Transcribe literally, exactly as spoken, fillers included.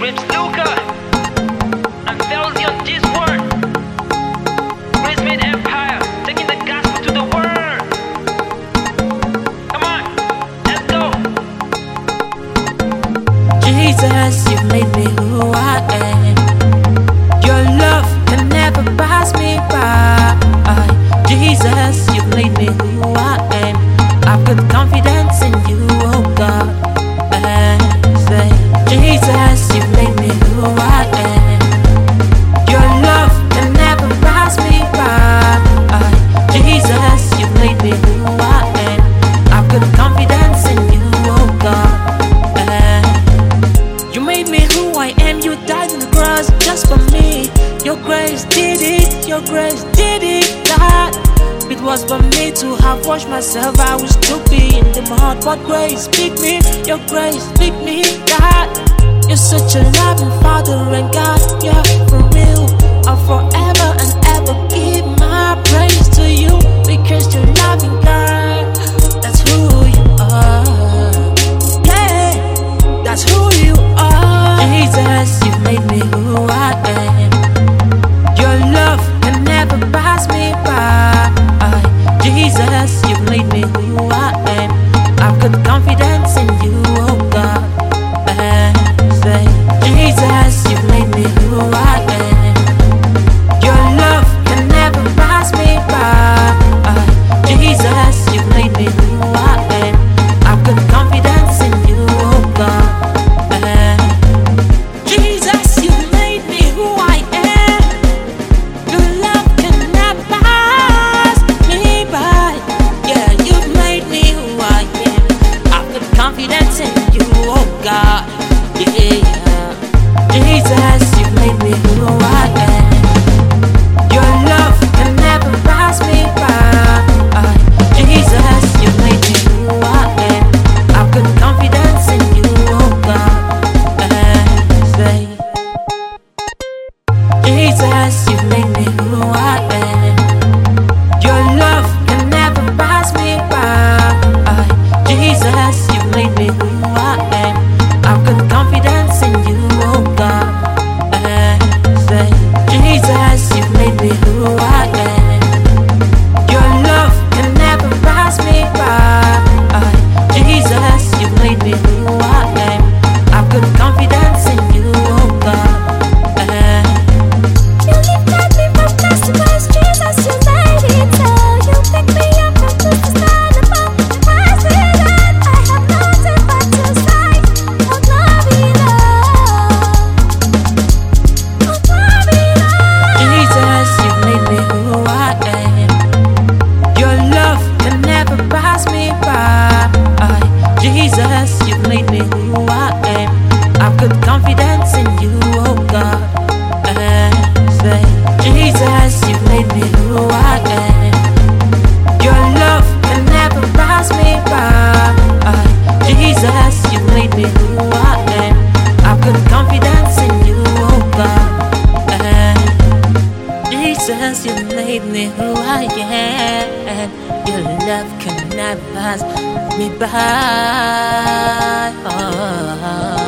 Rips Luca and Felzy on this one. Brisbane Empire, taking the gospel to the world. Come on, let's go. Jesus, you made me who I am. Your love can never pass me by. Jesus, you made me who I am. I've got confidence in you, oh God. And say, Jesus, you made me who I am. Your love can never pass me by. Jesus, you made me who I am. I've got confidence in you, oh God. And you made me who I am. You died on the cross just for me. Your grace did it. Your grace did it, God. It was for me to have washed myself. I was stupid in the mud, but grace picked me. Your grace picked me, God. You're such a loving Father and God. Yeah, for real. I'll forever and ever give my praise to you, because you're loving God. That's who you are. Yeah, that's who you are. Jesus, you made me who I am. Your love can never pass me by. Jesus, you've made me who I am. I've got confidence in you, oh God. And say, Jesus, you've made me who I am. Your love can never pass me by. Jesus, you've made me who I am. I've got confidence in you, oh God. And Jesus, you've made me who I am. Your love can never pass me by. Yeah, you've made me who I am. I've got confidence in you, oh God. Yeah, Jesus, you've made me who I am. Your love can never pass me by. Jesus, you've made me who I am. I've got confidence in you, oh God. And say, Jesus, you've made me who I am. Your love can never pass me by. Jesus, you've made me who I am. I've got confidence in you, oh God. And say, Jesus, you've made me who I am. Your love can never pass me by. Jesus, you've made me who I am. I've got confidence in you, oh God. And You lifted me from customers, Jesus, you made it so. You picked me up from the stand above the president. I have nothing but to say, oh glory Lord, oh glory Lord. Jesus, you've made me who I am. Your love can never pass me by. Jesus, you've made me who I am. I've got confidence in you, oh God. And say, Jesus, you've made me who I am. Your love can never pass me by. Jesus, you've made me who I am. I've got confidence in you, oh God. And Jesus, you made me who I am. Your love can never pass me by. Oh.